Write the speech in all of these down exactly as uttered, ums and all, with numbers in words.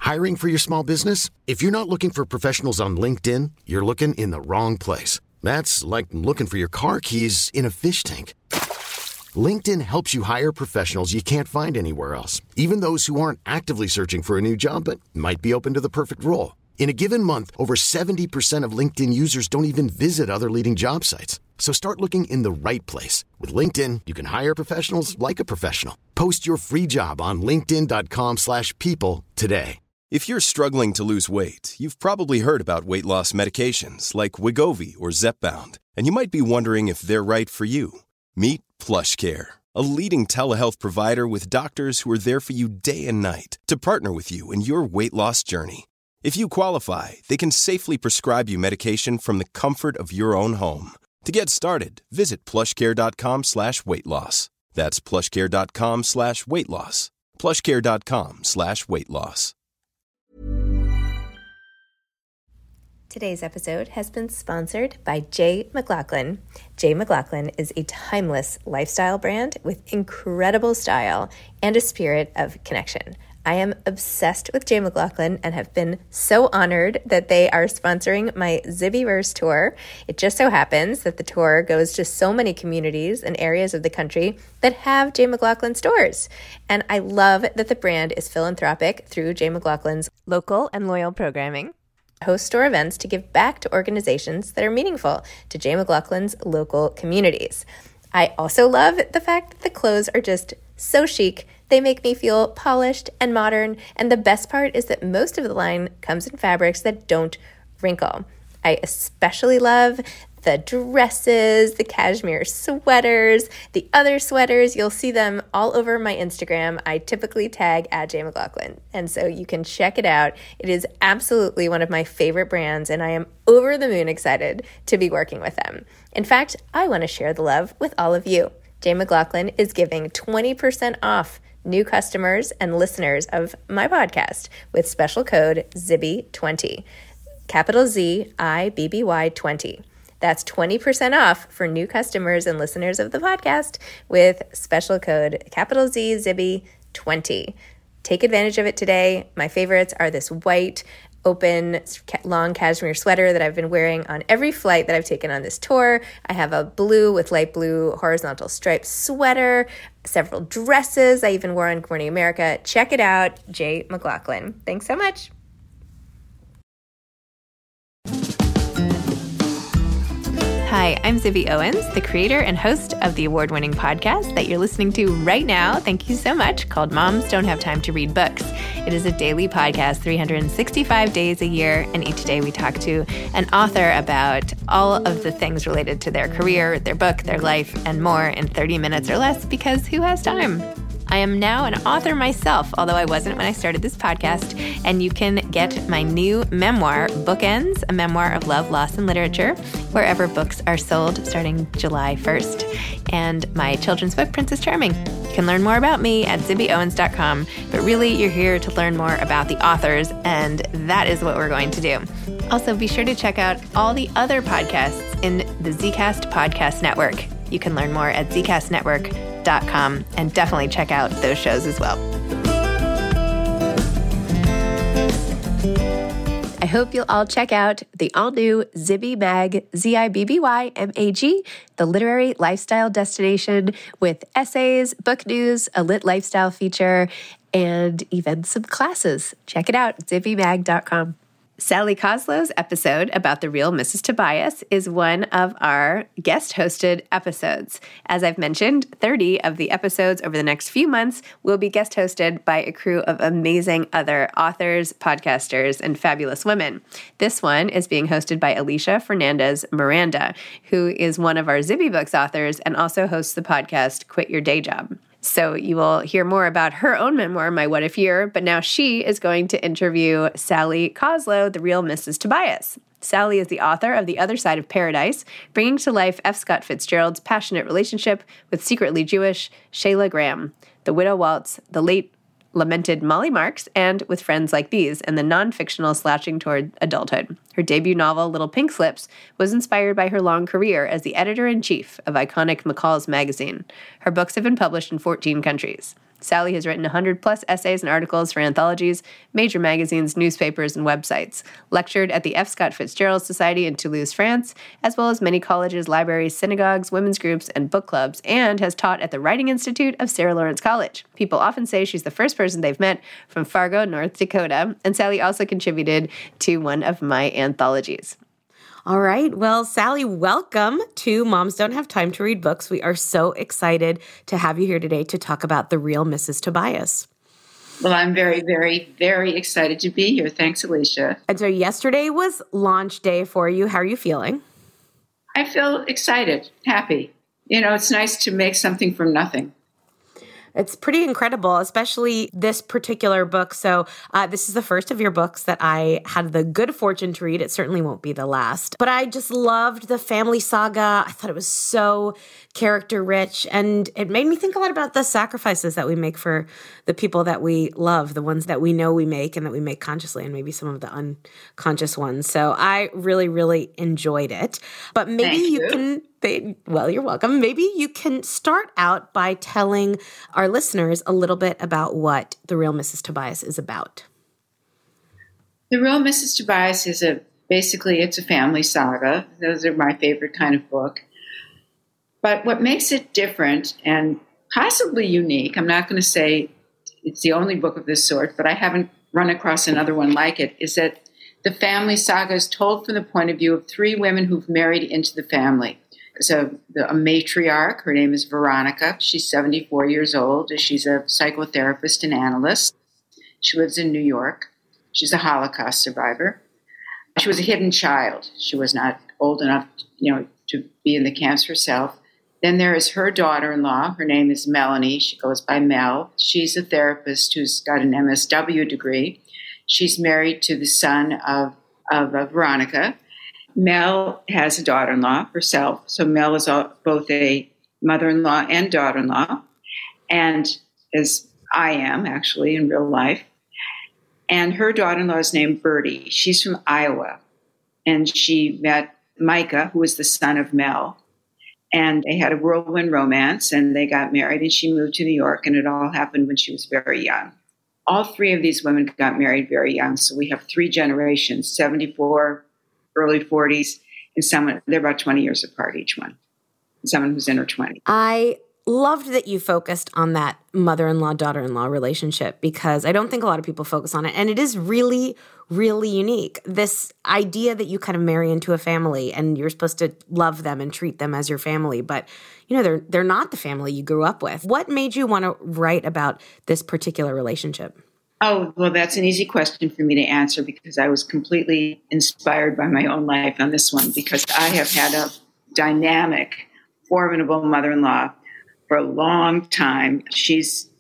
Hiring for your small business? If you're not looking for professionals on LinkedIn, you're looking in the wrong place. That's like looking for your car keys in a fish tank. LinkedIn helps you hire professionals you can't find anywhere else, even those who aren't actively searching for a new job but might be open to the perfect role. In a given month, over seventy percent of LinkedIn users don't even visit other leading job sites. So start looking in the right place. With LinkedIn, you can hire professionals like a professional. Post your free job on linkedin.com slash people today. If you're struggling to lose weight, you've probably heard about weight loss medications like Wegovy or Zepbound, and you might be wondering if they're right for you. Meet PlushCare, a leading telehealth provider with doctors who are there for you day and night to partner with you in your weight loss journey. If you qualify, they can safely prescribe you medication from the comfort of your own home. To get started, visit plushcare.com slash weight loss. That's plushcare.com slash weight loss. plushcare.com slash weight loss. Today's episode has been sponsored by J. McLaughlin. J. McLaughlin is a timeless lifestyle brand with incredible style and a spirit of connection. I am obsessed with J. McLaughlin and have been so honored that they are sponsoring my Zibbyverse tour. It just so happens that the tour goes to so many communities and areas of the country that have J. McLaughlin stores. And I love that the brand is philanthropic through J. McLaughlin's local and loyal programming. Host store events to give back to organizations that are meaningful to J. McLaughlin's local communities. I also love the fact that the clothes are just so chic. They make me feel polished and modern, and the best part is that most of the line comes in fabrics that don't wrinkle. I especially love the dresses, the cashmere sweaters, the other sweaters. You'll see them all over my Instagram. I typically tag at J. McLaughlin, and so you can check it out. It is absolutely one of my favorite brands, and I am over the moon excited to be working with them. In fact, I want to share the love with all of you. J. McLaughlin is giving twenty percent off new customers and listeners of my podcast with special code Zibby twenty, capital Z I B B Y twenty. That's twenty percent off for new customers and listeners of the podcast with special code capital Z Zibby twenty. Take advantage of it today. My favorites are this white open long cashmere sweater that I've been wearing on every flight that I've taken on this tour. I have a blue with light blue horizontal striped sweater, several dresses I even wore on Good Morning America. Check it out, J. McLaughlin. Thanks so much. Hi, I'm Zibby Owens, the creator and host of the award-winning podcast that you're listening to right now. Thank you so much, called Moms Don't Have Time to Read Books. It is a daily podcast, three hundred sixty-five days a year, and each day we talk to an author about all of the things related to their career, their book, their life, and more in thirty minutes or less, because who has time? I am now an author myself, although I wasn't when I started this podcast, and you can get my new memoir, Bookends, a memoir of love, loss, and literature, wherever books are sold starting July first, and my children's book, Princess Charming. You can learn more about me at zibby owens dot com, but really you're here to learn more about the authors, and that is what we're going to do. Also, be sure to check out all the other podcasts in the Zcast Podcast Network. You can learn more at z cast network dot com and definitely check out those shows as well. I hope you'll all check out the all-new Zibby Mag, Z I B B Y M A G, the literary lifestyle destination with essays, book news, a lit lifestyle feature, and even some classes. Check it out, zibby mag dot com. Sally Koslow's episode about the real Missus Tobias is one of our guest-hosted episodes. As I've mentioned, thirty of the episodes over the next few months will be guest-hosted by a crew of amazing other authors, podcasters, and fabulous women. This one is being hosted by Alicia Fernandez Miranda, who is one of our Zibby Books authors and also hosts the podcast Quit Your Day Job. So you will hear more about her own memoir, My What If Year, but now she is going to interview Sally Koslow, the real Missus Tobias. Sally is the author of The Other Side of Paradise, bringing to life F. Scott Fitzgerald's passionate relationship with secretly Jewish Shayla Graham, the widow Waltz, the late lamented Molly Marks, and With Friends Like These, and the non-fictional slouching toward adulthood. Her debut novel, Little Pink Slips, was inspired by her long career as the editor-in-chief of iconic McCall's magazine. Her books have been published in fourteen countries. Sally has written one hundred plus essays and articles for anthologies, major magazines, newspapers, and websites, lectured at the F. Scott Fitzgerald Society in Toulouse, France, as well as many colleges, libraries, synagogues, women's groups, and book clubs, and has taught at the Writing Institute of Sarah Lawrence College. People often say she's the first person they've met from Fargo, North Dakota, and Sally also contributed to one of my anthologies. All right. Well, Sally, welcome to Moms Don't Have Time to Read Books. We are so excited to have you here today to talk about The Real Missus Tobias. Well, I'm very, very, very excited to be here. Thanks, Alicia. And so yesterday was launch day for you. How are you feeling? I feel excited, happy. You know, it's nice to make something from nothing. It's pretty incredible, especially this particular book. So uh, this is the first of your books that I had the good fortune to read. It certainly won't be the last. But I just loved the family saga. I thought it was so character rich. And it made me think a lot about the sacrifices that we make for the people that we love, the ones that we know we make and that we make consciously, and maybe some of the unconscious ones. So I really, really enjoyed it. But maybe you, you can... They, well, you're welcome. Maybe you can start out by telling our listeners a little bit about what The Real Missus Tobias is about. The Real Missus Tobias is a, basically, it's a family saga. Those are my favorite kind of book. But what makes it different and possibly unique, I'm not going to say it's the only book of this sort, but I haven't run across another one like it, is that the family saga is told from the point of view of three women who've married into the family. So a matriarch, her name is Veronica. She's seventy-four years old. She's a psychotherapist and analyst. She lives in New York. She's a Holocaust survivor. She was a hidden child. She was not old enough, you know, to be in the camps herself. Then there is her daughter-in-law. Her name is Melanie. She goes by Mel. She's a therapist who's got an M S W degree. She's married to the son of, of uh, Veronica. Mel has a daughter-in-law herself. So Mel is all, both a mother-in-law and daughter-in-law, and as I am actually in real life. And her daughter-in-law is named Bertie. She's from Iowa, and she met Micah, who was the son of Mel. And they had a whirlwind romance, and they got married, and she moved to New York, and it all happened when she was very young. All three of these women got married very young, so we have three generations, seventy-four, early forties, and someone, they're about twenty years apart, each one. Someone who's in her twenties. I loved that you focused on that mother-in-law, daughter-in-law relationship, because I don't think a lot of people focus on it. And it is really, really unique. This idea that you kind of marry into a family and you're supposed to love them and treat them as your family, but you know, they're they're not the family you grew up with. What made you want to write about this particular relationship? Oh, well, that's an easy question for me to answer because I was completely inspired by my own life on this one, because I have had a dynamic, formidable mother-in-law for a long time. She's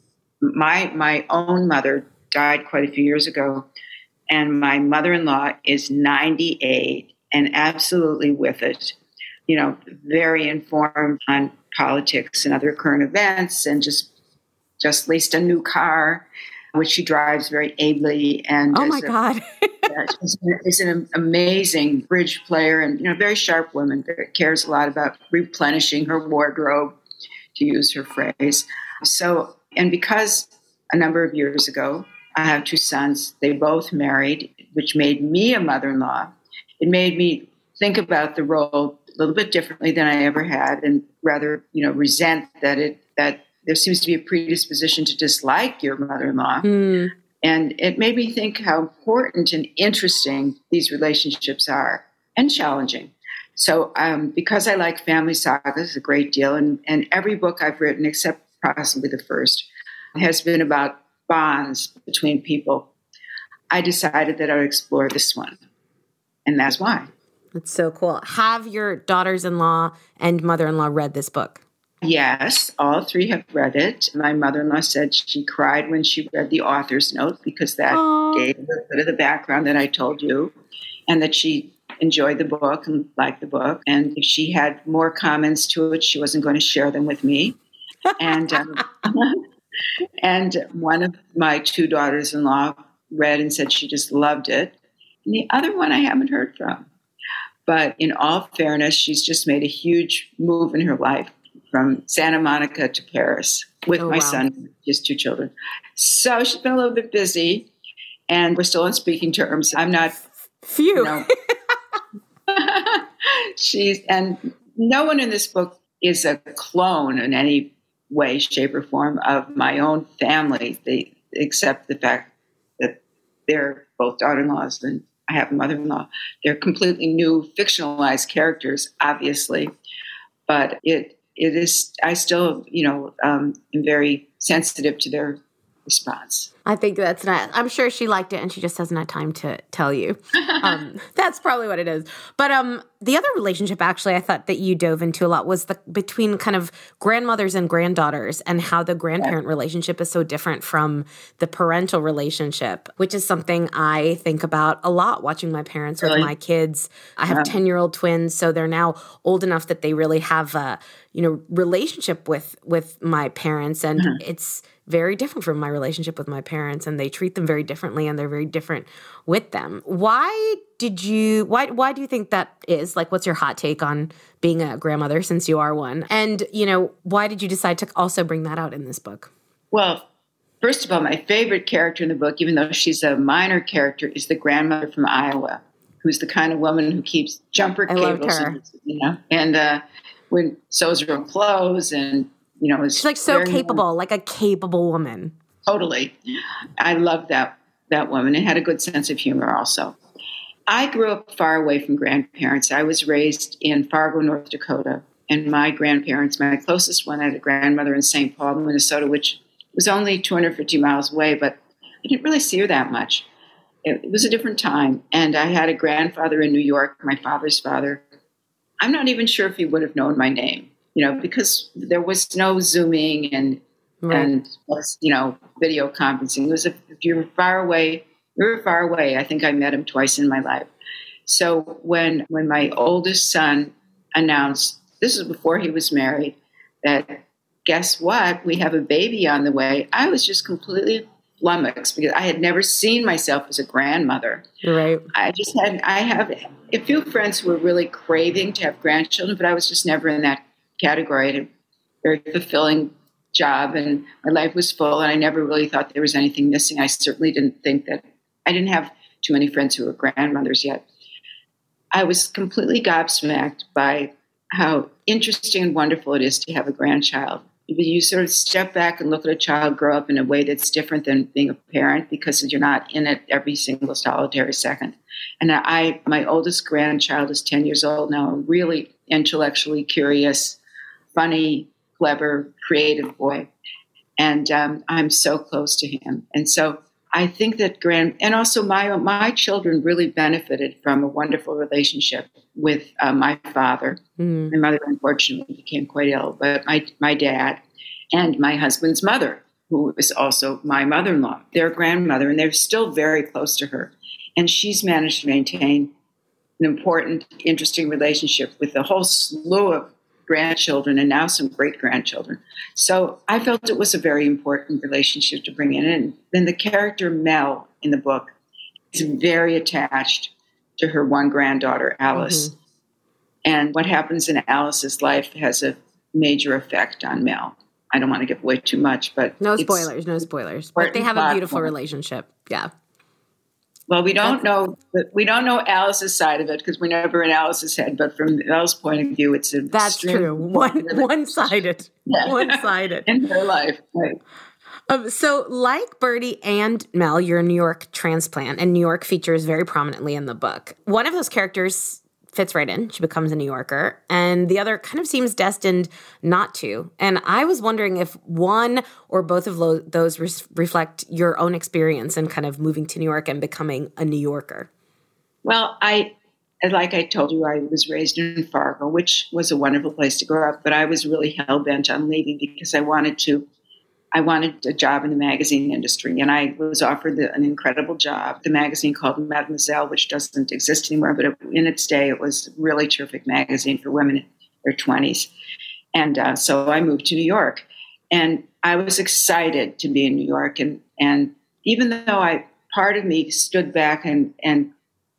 my my own mother died quite a few years ago, and my mother-in-law is ninety-eight and absolutely with it. You know, very informed on politics and other current events, and just just leased a new car, which she drives very ably. And oh my a, God, yeah, she's, she's an amazing bridge player, and you know, very sharp woman. Very, cares a lot about replenishing her wardrobe, to use her phrase. So, and because a number of years ago, I have two sons. They both married, which made me a mother-in-law. It made me think about the role a little bit differently than I ever had, and rather, you know, resent that it that. There seems to be a predisposition to dislike your mother-in-law. Mm. And it made me think how important and interesting these relationships are, and challenging. So um, because I like family sagas a great deal, and, and every book I've written, except possibly the first, has been about bonds between people, I decided that I would explore this one. And that's why. That's so cool. Have your daughters-in-law and mother-in-law read this book? Yes, all three have read it. My mother-in-law said she cried when she read the author's note, because that Aww. Gave a little bit of the background that I told you, and that she enjoyed the book and liked the book. And if she had more comments to it, she wasn't going to share them with me. And um, and one of my two daughters-in-law read and said she just loved it. And the other one I haven't heard from. But in all fairness, she's just made a huge move in her life. from Santa Monica to Paris with Oh, my wow. son, just two children. So she's been a little bit busy, and we're still on speaking terms. I'm not, Phew. you know, she's, and no one in this book is a clone in any way, shape, or form of my own family, they, except the fact that they're both daughter-in-laws and I have a mother-in-law. They're completely new, fictionalized characters, obviously, but it it is. I still, you know, um, am very sensitive to their response. I think that's nice. I'm sure she liked it and she just hasn't had time to tell you. Um, that's probably what it is. But um, the other relationship, actually, I thought that you dove into a lot was the between kind of grandmothers and granddaughters and how the grandparent yeah. relationship is so different from the parental relationship, which is something I think about a lot watching my parents really? with my kids. I have ten-year-old twins, so they're now old enough that they really have a, you know, relationship with, with my parents, and mm-hmm. it's very different from my relationship with my parents, and they treat them very differently and they're very different with them. Why did you, why, why do you think that is? Like, what's your hot take on being a grandmother since you are one? And, you know, why did you decide to also bring that out in this book? Well, first of all, my favorite character in the book, even though she's a minor character, is the grandmother from Iowa, who's the kind of woman who keeps jumper I cables, loved her. And, you know, and uh, when sews her own clothes and, you know, she's like so capable, like a capable woman. Totally. I love that, that woman, and had a good sense of humor also. I grew up far away from grandparents. I was raised in Fargo, North Dakota, and my grandparents, my closest one, had a grandmother in Saint Paul, Minnesota, which was only two hundred fifty miles away, but I didn't really see her that much. It, it was a different time. And I had a grandfather in New York, my father's father. I'm not even sure if he would have known my name, you know, because there was no Zooming and, right. and you know, video conferencing. It was a, if you were far away, you were far away. I think I met him twice in my life. So when when my oldest son announced, this was before he was married, that guess what, we have a baby on the way, I was just completely flummoxed because I had never seen myself as a grandmother. Right. I just had, I have a few friends who were really craving to have grandchildren, but I was just never in that category. I had a very fulfilling job and my life was full, and I never really thought there was anything missing. I certainly didn't think that, I didn't have too many friends who were grandmothers yet. I was completely gobsmacked by how interesting and wonderful it is to have a grandchild. You sort of step back and look at a child grow up in a way that's different than being a parent because you're not in it every single solitary second. And I, my oldest grandchild is ten years old now, a really intellectually curious, funny, clever, creative boy. And um, I'm so close to him. And so I think that grand, and also my my children really benefited from a wonderful relationship with uh, my father. Mm. My mother, unfortunately, became quite ill, but my my dad and my husband's mother, who is also my mother-in-law, their grandmother, and they're still very close to her. And she's managed to maintain an important, interesting relationship with a whole slew of grandchildren and now some great-grandchildren. So I felt it was a very important relationship to bring in. And then the character Mel in the book is very attached to her one granddaughter, Alice. Mm-hmm. And what happens in Alice's life has a major effect on Mel. I don't want to give away too much, but no spoilers, no spoilers. But they have a beautiful relationship. Yeah. Well, we don't know we don't know Alice's side of it because we're never in Alice's head. But from Mel's point of view, it's a that's true. One one sided, yeah. one sided in her life. Right. Um, so, like Birdie and Mel, you're a New York transplant, and New York features very prominently in the book. One of those characters fits right in. She becomes a New Yorker, and the other kind of seems destined not to. And I was wondering if one or both of lo- those res- reflect your own experience in kind of moving to New York and becoming a New Yorker. Well, I, like I told you, I was raised in Fargo, which was a wonderful place to grow up, but I was really hell-bent on leaving because I wanted to I wanted a job in the magazine industry, and I was offered the, an incredible job. The magazine called Mademoiselle, which doesn't exist anymore, but it, in its day, it was a really terrific magazine for women in their twenties. And uh, so I moved to New York, and I was excited to be in New York. And, and even though I, part of me stood back and, and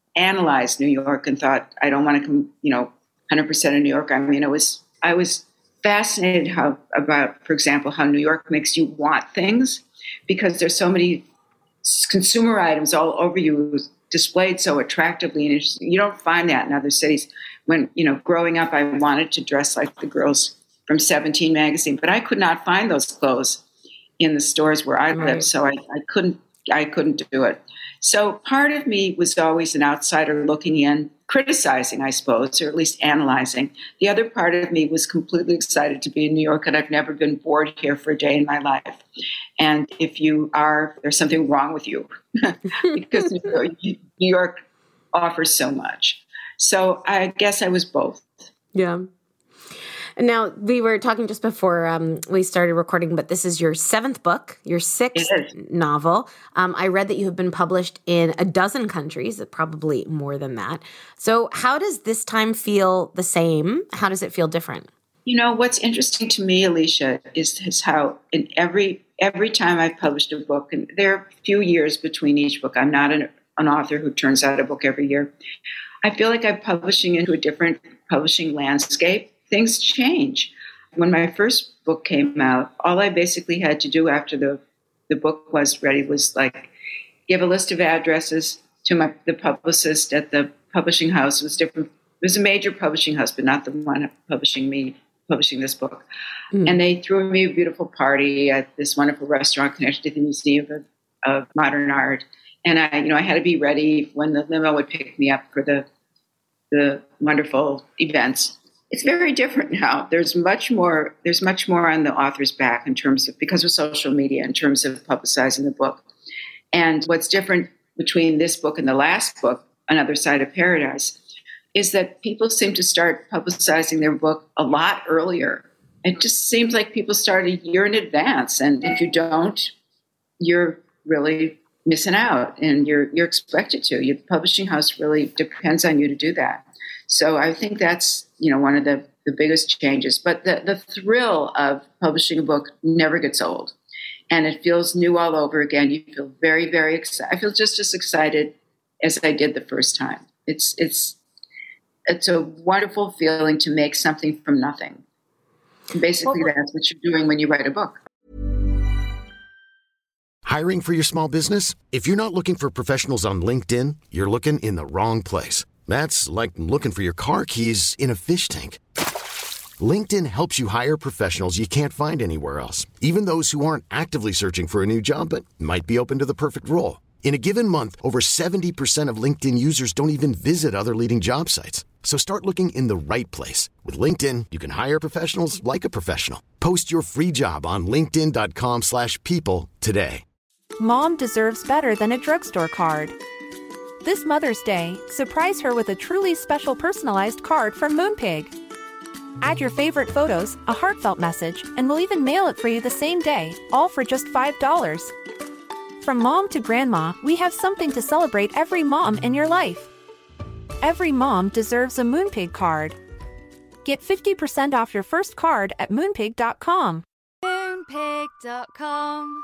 analyzed New York and thought, I don't want to come, you know, one hundred percent of New York. I mean, it was, I was fascinated how about, for example, how New York makes you want things because there's so many consumer items all over you displayed so attractively, and you don't find that in other cities. When, you know, growing up, I wanted to dress like the girls from Seventeen magazine, but I could not find those clothes in the stores where I lived, right. so I, I couldn't I couldn't do it. So part of me was always an outsider looking in, criticizing, I suppose, or at least analyzing. The other part of me was completely excited to be in New York, and I've never been bored here for a day in my life. And if you are, there's something wrong with you because New York offers so much. So I guess I was both. Yeah. Now, we were talking just before um, we started recording, but this is your seventh book, your sixth novel. Um, I read that you have been published in a dozen countries, probably more than that. So how does this time feel the same? How does it feel different? You know, what's interesting to me, Alicia, is, is how in every every time I've published a book, and there are a few years between each book, I'm not an, an author who turns out a book every year. I feel like I'm publishing into a different publishing landscape. Things change. When my first book came out, all I basically had to do after the, the book was ready was like give a list of addresses to my the publicist at the publishing house. It was different. It was a major publishing house, but not the one publishing me, publishing this book. Mm. And they threw me a beautiful party at this wonderful restaurant connected to the Museum of, of Modern Art. And I, you know, I had to be ready when the limo would pick me up for the the wonderful events. It's very different now. There's much more. There's much more on the author's back in terms of because of social media, in terms of publicizing the book. And what's different between this book and the last book, Another Side of Paradise, is that people seem to start publicizing their book a lot earlier. It just seems like people start a year in advance, and if you don't, you're really missing out, and you're you're expected to. Your publishing house really depends on you to do that. So I think that's, you know, one of the, the biggest changes. But the, the thrill of publishing a book never gets old. And it feels new all over again. You feel very, very excited. I feel just as excited as I did the first time. It's it's it's a wonderful feeling to make something from nothing. And basically, well, that's what you're doing when you write a book. Hiring for your small business? If you're not looking for professionals on LinkedIn, you're looking in the wrong place. That's like looking for your car keys in a fish tank. LinkedIn helps you hire professionals you can't find anywhere else, even those who aren't actively searching for a new job but might be open to the perfect role. In a given month, over seventy percent of LinkedIn users don't even visit other leading job sites. So start looking in the right place. With LinkedIn, you can hire professionals like a professional. Post your free job on linkedin.com slash people today. Mom deserves better than a drugstore card. This Mother's Day, surprise her with a truly special personalized card from Moonpig. Add your favorite photos, a heartfelt message, and we'll even mail it for you the same day, all for just five dollars. From mom to grandma, we have something to celebrate every mom in your life. Every mom deserves a Moonpig card. Get fifty percent off your first card at moonpig dot com. moonpig dot com.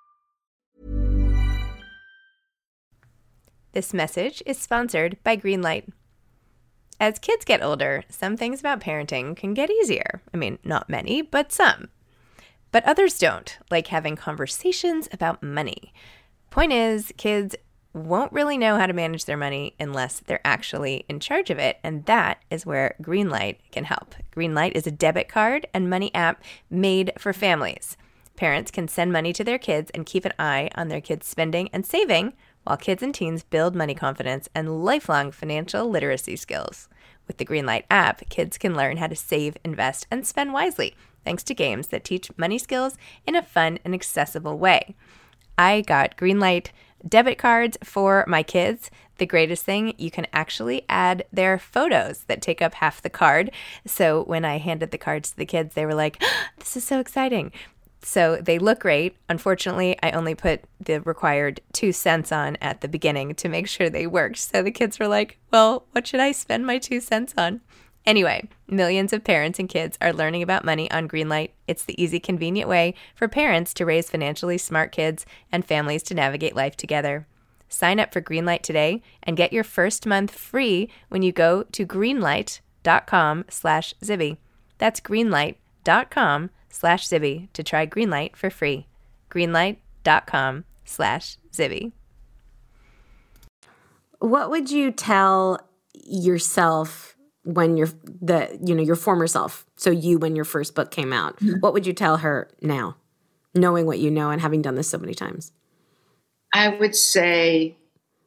This message is sponsored by Greenlight. As kids get older, some things about parenting can get easier. I mean, not many, but some. But others don't, like having conversations about money. Point is, kids won't really know how to manage their money unless they're actually in charge of it, and that is where Greenlight can help. Greenlight is a debit card and money app made for families. Parents can send money to their kids and keep an eye on their kids' spending and saving, while kids and teens build money confidence and lifelong financial literacy skills. With the Greenlight app, kids can learn how to save, invest, and spend wisely, thanks to games that teach money skills in a fun and accessible way. I got Greenlight debit cards for my kids. The greatest thing, you can actually add their photos that take up half the card. So when I handed the cards to the kids, they were like, oh, this is so exciting. So they look great. Unfortunately, I only put the required two cents on at the beginning to make sure they worked. So the kids were like, well, what should I spend my two cents on? Anyway, millions of parents and kids are learning about money on Greenlight. It's the easy, convenient way for parents to raise financially smart kids and families to navigate life together. Sign up for Greenlight today and get your first month free when you go to greenlight.com slash Zibby. That's greenlight.com greenlight.com slash Zibby to try Greenlight for free. greenlight.com slash Zibby. What would you tell yourself when you're the, you know, your former self? So you, when your first book came out, mm-hmm. what would you tell her now, knowing what you know and having done this so many times? I would say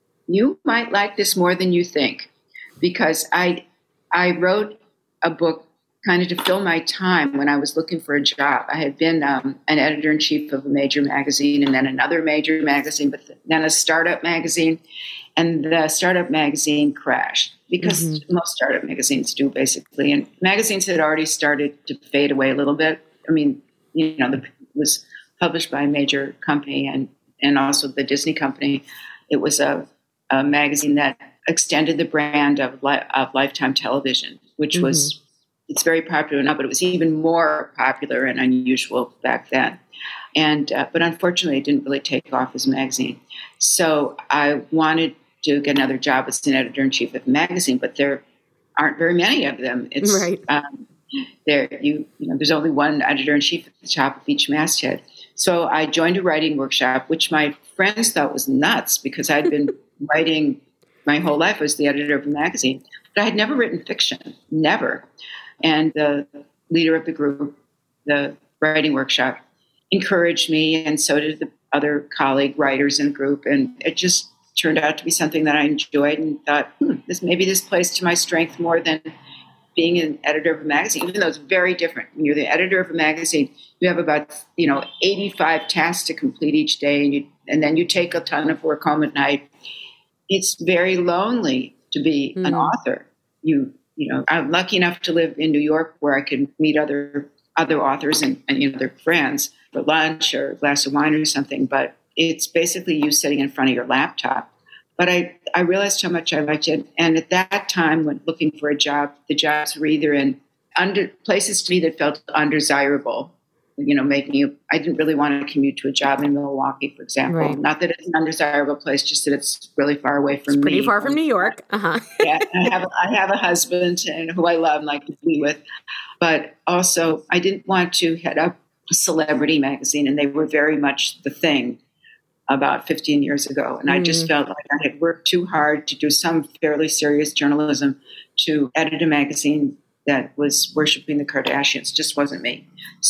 you might like this more than you think, because I, I wrote a book kind of to fill my time when I was looking for a job. I had been um, an editor-in-chief of a major magazine and then another major magazine, but then a startup magazine. And the startup magazine crashed because mm-hmm. most startup magazines do, basically. And magazines had already started to fade away a little bit. I mean, you know, the, it was published by a major company and, and also the Disney company. It was a, a magazine that extended the brand of, li- of Lifetime Television, which mm-hmm. was, it's very popular now, but it was even more popular and unusual back then. And uh, but unfortunately, it didn't really take off as a magazine. So I wanted to get another job as an editor-in-chief of a magazine, but there aren't very many of them. It's right. um, there you you know there's only one editor-in-chief at the top of each masthead. So I joined a writing workshop, which my friends thought was nuts because I'd been writing my whole life. I was the editor of a magazine, but I had never written fiction, never. And the leader of the group, the writing workshop, encouraged me, and so did the other colleague writers in the group. And it just turned out to be something that I enjoyed and thought, hmm, this maybe this plays to my strength more than being an editor of a magazine, even though it's very different. When you're the editor of a magazine, you have about, you know, eighty-five tasks to complete each day, and you and then you take a ton of work home at night. It's very lonely to be mm. an author. You You know, I'm lucky enough to live in New York where I can meet other other authors and, and you know, their friends for lunch or a glass of wine or something. But it's basically you sitting in front of your laptop. But I, I realized how much I liked it. And at that time, when looking for a job, the jobs were either in under places to me that felt undesirable. You know, making you, I didn't really want to commute to a job in Milwaukee, for example. Right. Not that it's an undesirable place, just that it's really far away from it's me. Pretty far from New York. Uh-huh. Yeah, I have I have a husband and who I love and like to be with, but also I didn't want to head up a celebrity magazine, and they were very much the thing about fifteen years ago. And mm. I just felt like I had worked too hard to do some fairly serious journalism to edit a magazine that was worshiping the Kardashians. Just wasn't me.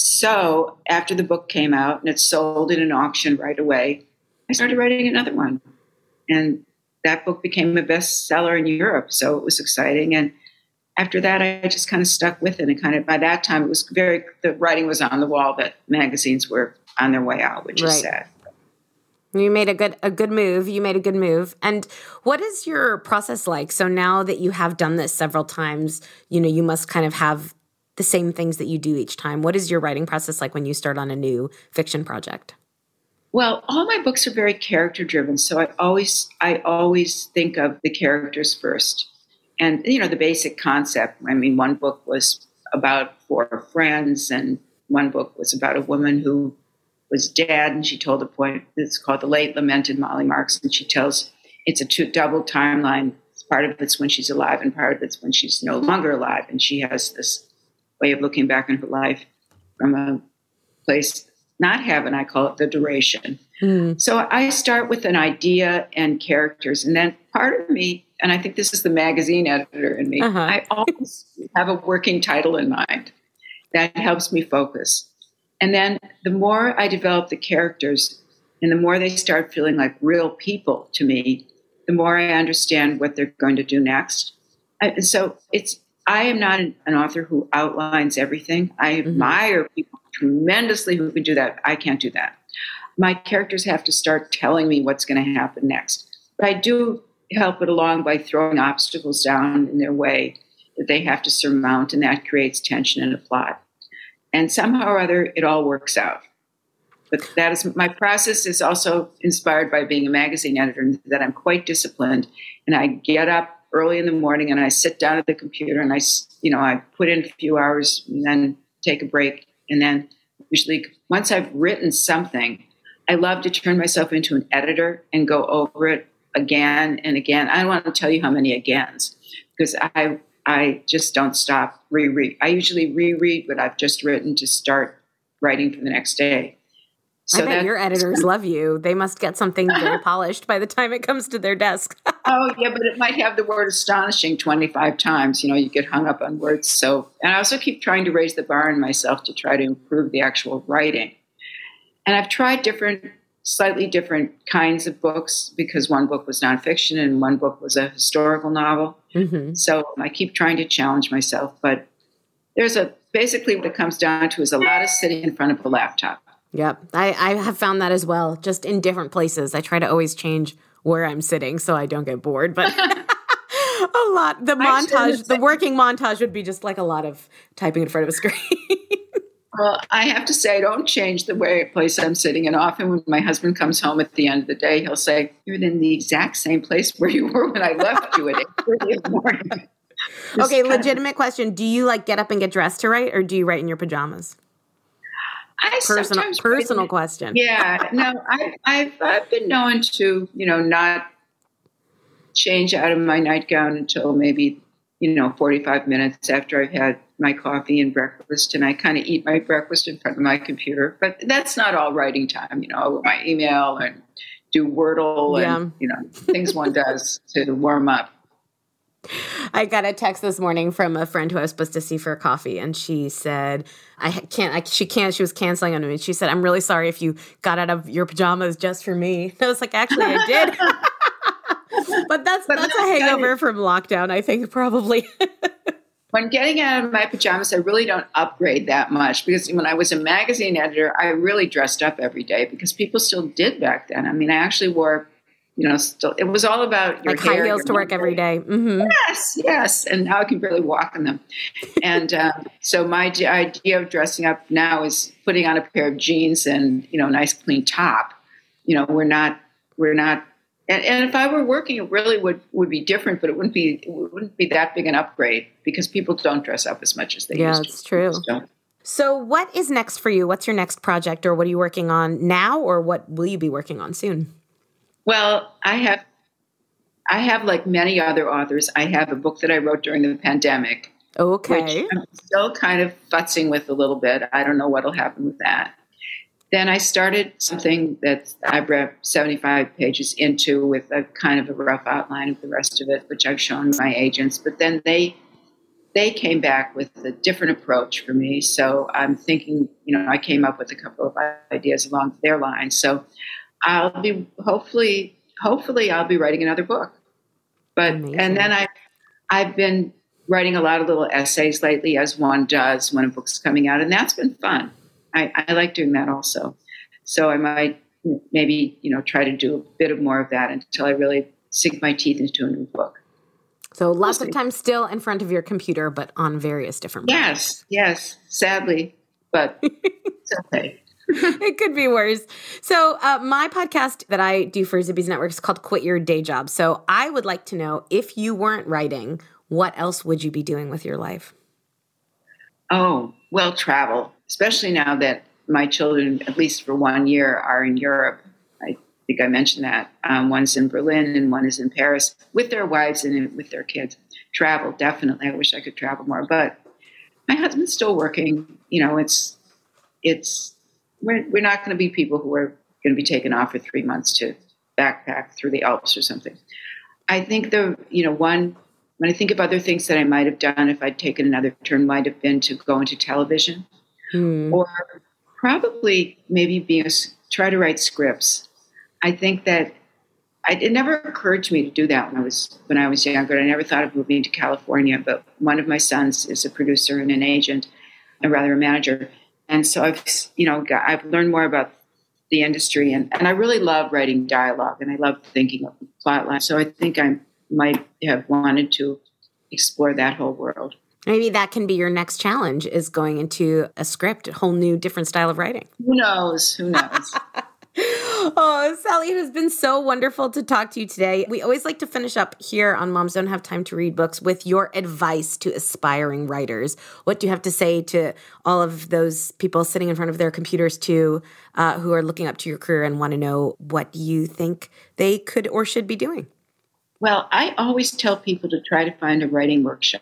So after the book came out and it sold in an auction right away, I started writing another one. And that book became a bestseller in Europe. So it was exciting. And after that, I just kind of stuck with it. And kind of by that time, it was very, the writing was on the wall that magazines were on their way out, which right. is sad. You made a good a good move. You made a good move. And what is your process like? So now that you have done this several times, you know, you must kind of have the same things that you do each time. What is your writing process like when you start on a new fiction project? Well, all my books are very character driven. So I always I always think of the characters first. And, you know, the basic concept. I mean, one book was about four friends, and one book was about a woman who was dead, and she told a point. It's called The Late Lamented Molly Marks, and she tells it's a two, double timeline. Part of it's when she's alive, and part of it's when she's no longer alive, and she has this way of looking back on her life from a place, not heaven, I call it the duration. Mm. So I start with an idea and characters, and then part of me, and I think this is the magazine editor in me, uh-huh. I always have a working title in mind that helps me focus. And then the more I develop the characters and the more they start feeling like real people to me, the more I understand what they're going to do next. I, so it's I am not an, an author who outlines everything. I mm-hmm. admire people tremendously who can do that. I can't do that. My characters have to start telling me what's going to happen next. But I do help it along by throwing obstacles down in their way that they have to surmount, and that creates tension in the plot. And somehow or other, it all works out. But that is my process is also inspired by being a magazine editor, that I'm quite disciplined, and I get up early in the morning and I sit down at the computer and I, you know, I put in a few hours and then take a break. And then usually once I've written something, I love to turn myself into an editor and go over it again and again. I don't want to tell you how many agains, because I I just don't stop reread. I usually reread what I've just written to start writing for the next day. So I bet that, your editors love you. They must get something very polished by the time it comes to their desk. Oh, yeah, but it might have the word astonishing twenty-five times. You know, you get hung up on words. So, and I also keep trying to raise the bar on myself to try to improve the actual writing. And I've tried different, slightly different kinds of books because one book was nonfiction and one book was a historical novel. Mm-hmm. So I keep trying to challenge myself. But there's a, basically what it comes down to is a lot of sitting in front of a laptop. Yep. I, I have found that as well, just in different places. I try to always change where I'm sitting so I don't get bored. But a lot, the montage, the working montage would be just like a lot of typing in front of a screen. Well, I have to say, I don't change the way place I'm sitting. And often when my husband comes home at the end of the day, he'll say, you're in the exact same place where you were when I left you at eight thirty in the morning. Okay, legitimate question. Do you like get up and get dressed to write or do you write in your pajamas? I personal personal question. Yeah, no, I, I've I've been known to, you know, not change out of my nightgown until maybe, you know, forty-five minutes after I've had my coffee and breakfast, and I kind of eat my breakfast in front of my computer. But that's not all writing time, you know, my email and do Wordle yeah. and, you know, things one does to warm up. I got a text this morning from a friend who I was supposed to see for coffee, and she said, I can't, I, she can't, she was canceling on me. She said, I'm really sorry if you got out of your pajamas just for me. And I was like, actually, I did. But that's, but that's a hangover from lockdown, I think, probably. When getting out of my pajamas, I really don't upgrade that much because when I was a magazine editor, I really dressed up every day because people still did back then. I mean, I actually wore You know, still, it was all about your like hair, high heels to work every day. Mm-hmm. Yes, yes. And now I can barely walk in them. And um, so my d- idea of dressing up now is putting on a pair of jeans and, you know, a nice clean top. You know, we're not, we're not. And, and if I were working, it really would, would be different, but it wouldn't be, it wouldn't be that big an upgrade because people don't dress up as much as they yeah, used to. Yeah, it's true. So, so what is next for you? What's your next project, or what are you working on now, or what will you be working on soon? Well, I have, I have like many other authors. I have a book that I wrote during the pandemic. Okay. Which I'm still kind of futzing with a little bit. I don't know what'll happen with that. Then I started something that I've read seventy-five pages into with a kind of a rough outline of the rest of it, which I've shown my agents. But then they they came back with a different approach for me. So I'm thinking, you know, I came up with a couple of ideas along their lines. So I'll be hopefully, hopefully I'll be writing another book. But Amazing. And then I, I've been writing a lot of little essays lately, as one does when a book's coming out, and that's been fun. I, I like doing that also. So I might maybe, you know, try to do a bit of more of that until I really sink my teeth into a new book. So lots of time still in front of your computer, but on various different projects. Yes, yes, sadly, but it's okay. It could be worse. So uh, my podcast that I do for Zibby's Network is called Quit Your Day Job. So I would like to know, if you weren't writing, what else would you be doing with your life? Oh, well, travel, especially now that my children, at least for one year, are in Europe. I think I mentioned that. Um, one's in Berlin and one is in Paris with their wives and with their kids. Travel, definitely. I wish I could travel more. But my husband's still working. You know, it's, it's, we're, we're not going to be people who are going to be taken off for three months to backpack through the Alps or something. I think the, you know, one, when I think of other things that I might have done if I'd taken another turn, might have been to go into television hmm. or probably maybe being a, try to write scripts. I think that I, it never occurred to me to do that when I was when I was younger. I never thought of moving to California, but one of my sons is a producer and an agent, and rather a manager. And so I've, you know, got, I've learned more about the industry, and, and I really love writing dialogue, and I love thinking of plot lines. So I think I might have wanted to explore that whole world. Maybe that can be your next challenge, is going into a script, a whole new different style of writing. Who knows? Who knows? Oh, Sally, it has been so wonderful to talk to you today. We always like to finish up here on Moms Don't Have Time to Read Books with your advice to aspiring writers. What do you have to say to all of those people sitting in front of their computers too, uh, who are looking up to your career and want to know what you think they could or should be doing? Well, I always tell people to try to find a writing workshop.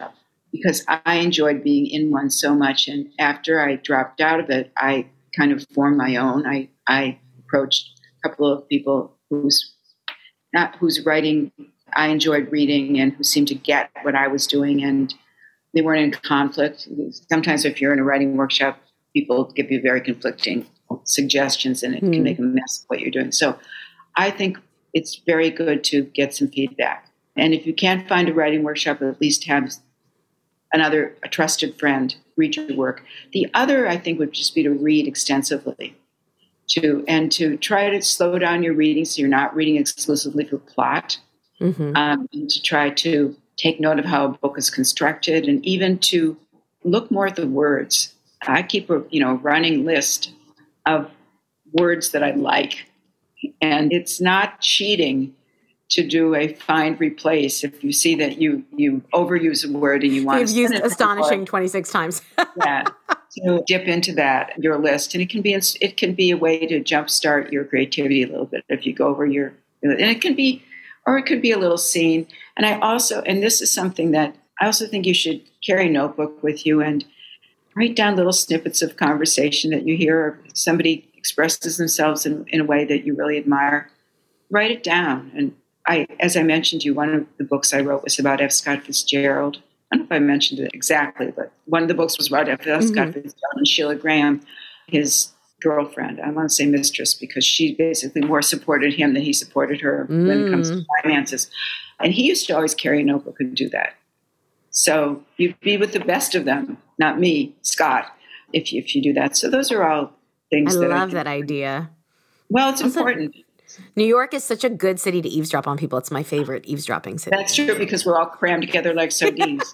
because I enjoyed being in one so much. And after I dropped out of it, I kind of formed my own. I, I approached a couple of people who's not whose writing I enjoyed reading and who seemed to get what I was doing, and they weren't in conflict. Sometimes if you're in a writing workshop, people give you very conflicting suggestions, and it mm. can make a mess of what you're doing. So I think it's very good to get some feedback. And if you can't find a writing workshop, at least have another, a trusted friend read your work. The other, I think, would just be to read extensively. To and to try to slow down your reading so you're not reading exclusively for plot. Mm-hmm. Um, and to try to take note of how a book is constructed, and even to look more at the words. I keep a you know running list of words that I like, and it's not cheating to do a find replace if you see that you you overuse a word and you want You've to used astonishing twenty-six times. Yeah. So dip into that, your list, and it can be it can be a way to jumpstart your creativity a little bit if you go over your, and it can be, or it could be a little scene. And I also, and this is something that I also think you should carry a notebook with you and write down little snippets of conversation that you hear, or somebody expresses themselves in, in a way that you really admire. Write it down. And I, as I mentioned to you, one of the books I wrote was about F. Scott Fitzgerald. I don't know if I mentioned it exactly, but one of the books was about F. Scott mm-hmm. Fitzgerald and Sheila Graham, his girlfriend. I want to say mistress because she basically more supported him than he supported her mm. when it comes to finances. And he used to always carry a notebook and do that. So you'd be with the best of them, not me, Scott, if you, if you do that. So those are all things I that love I that idea. Well, it's also, important. New York is such a good city to eavesdrop on people. It's my favorite eavesdropping city. That's true because we're all crammed together like sardines.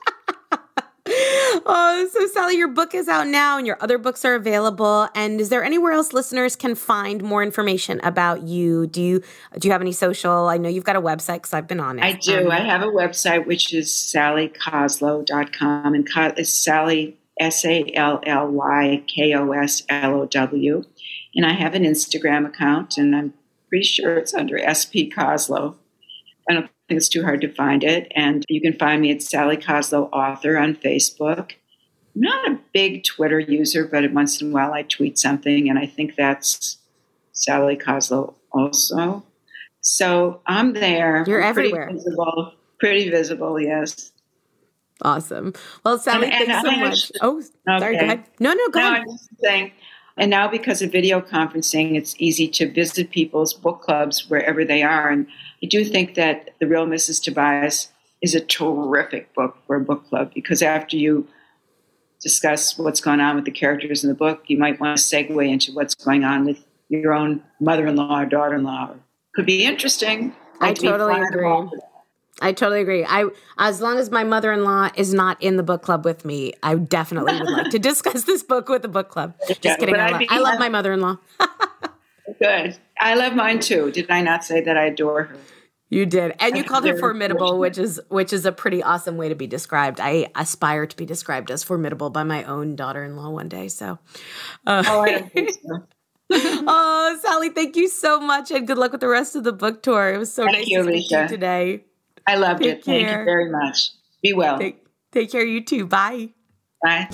Oh, so Sally, your book is out now and your other books are available. And is there anywhere else listeners can find more information about you? Do you do you have any social? I know you've got a website because I've been on it. I do. Um, I have a website, which is sally koslow dot com. And it's Sally, S A L L Y K O S L O W. And I have an Instagram account, and I'm pretty sure it's under S P Koslow. I don't think it's too hard to find it. And you can find me at Sally Koslow Author on Facebook. I'm not a big Twitter user, but once in a while I tweet something, and I think that's Sally Koslow also. So I'm there. You're I'm everywhere. Pretty visible, pretty visible, yes. Awesome. Well, Sally, and, and thanks so I much. Actually, oh, okay. sorry, go ahead. No, no, go no, ahead. I'm just saying, and now because of video conferencing, it's easy to visit people's book clubs wherever they are. And I do think that The Real Missus Tobias is a terrific book for a book club, because after you discuss what's going on with the characters in the book, you might want to segue into what's going on with your own mother-in-law or daughter-in-law. Could be interesting. I totally agree. I totally agree. I, as long as my mother-in-law is not in the book club with me, I definitely would like to discuss this book with the book club. Just yeah, kidding. I, lo- I love my mother-in-law. Good. I love mine too. Did I not say that I adore her? You did. And you called her formidable, which is which is a pretty awesome way to be described. I aspire to be described as formidable by my own daughter-in-law one day. So, uh, oh, I don't think so. Oh, Sally, thank you so much, and good luck with the rest of the book tour. It was so thank nice you, to speak to you today. I loved take it. Care. Thank you very much. Be well. Take, take care, you too. Bye. Bye.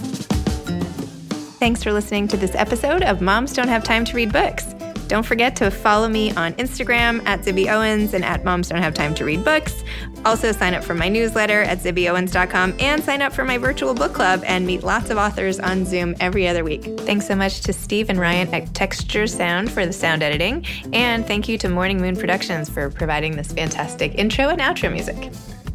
Thanks for listening to this episode of Moms Don't Have Time to Read Books. Don't forget to follow me on Instagram at Zibby Owens and at Moms Don't Have Time to Read Books. Also sign up for my newsletter at zibby owens dot com and sign up for my virtual book club and meet lots of authors on Zoom every other week. Thanks so much to Steve and Ryan at Texture Sound for the sound editing. And thank you to Morning Moon Productions for providing this fantastic intro and outro music.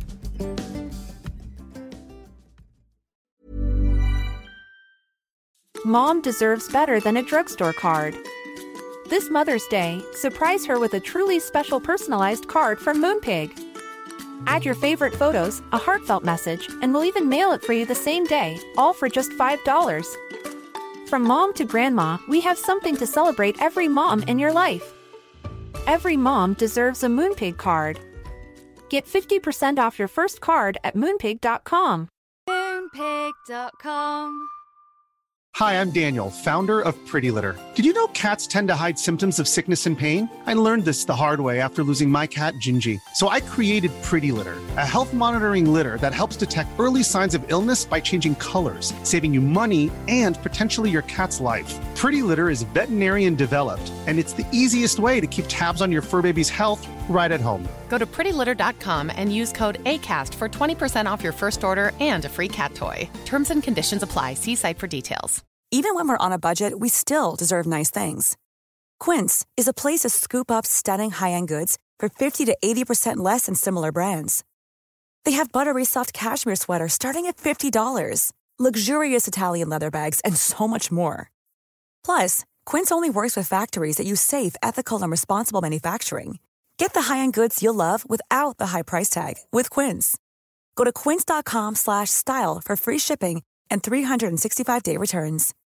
Mom deserves better than a drugstore card. This Mother's Day, surprise her with a truly special personalized card from Moonpig. Add your favorite photos, a heartfelt message, and we'll even mail it for you the same day, all for just five dollars. From mom to grandma, we have something to celebrate every mom in your life. Every mom deserves a Moonpig card. Get fifty percent off your first card at moonpig dot com. moonpig dot com Hi, I'm Daniel, founder of Pretty Litter. Did you know cats tend to hide symptoms of sickness and pain? I learned this the hard way after losing my cat, Gingy. So I created Pretty Litter, a health monitoring litter that helps detect early signs of illness by changing colors, saving you money and potentially your cat's life. Pretty Litter is veterinarian developed, and it's the easiest way to keep tabs on your fur baby's health right at home. Go to pretty litter dot com and use code ACAST for twenty percent off your first order and a free cat toy. Terms and conditions apply. See site for details. Even when we're on a budget, we still deserve nice things. Quince is a place to scoop up stunning high-end goods for fifty to eighty percent less than similar brands. They have buttery soft cashmere sweaters starting at fifty dollars, luxurious Italian leather bags, and so much more. Plus, Quince only works with factories that use safe, ethical, and responsible manufacturing. Get the high-end goods you'll love without the high price tag with Quince. Go to quince dot com slash style for free shipping and three sixty-five day returns.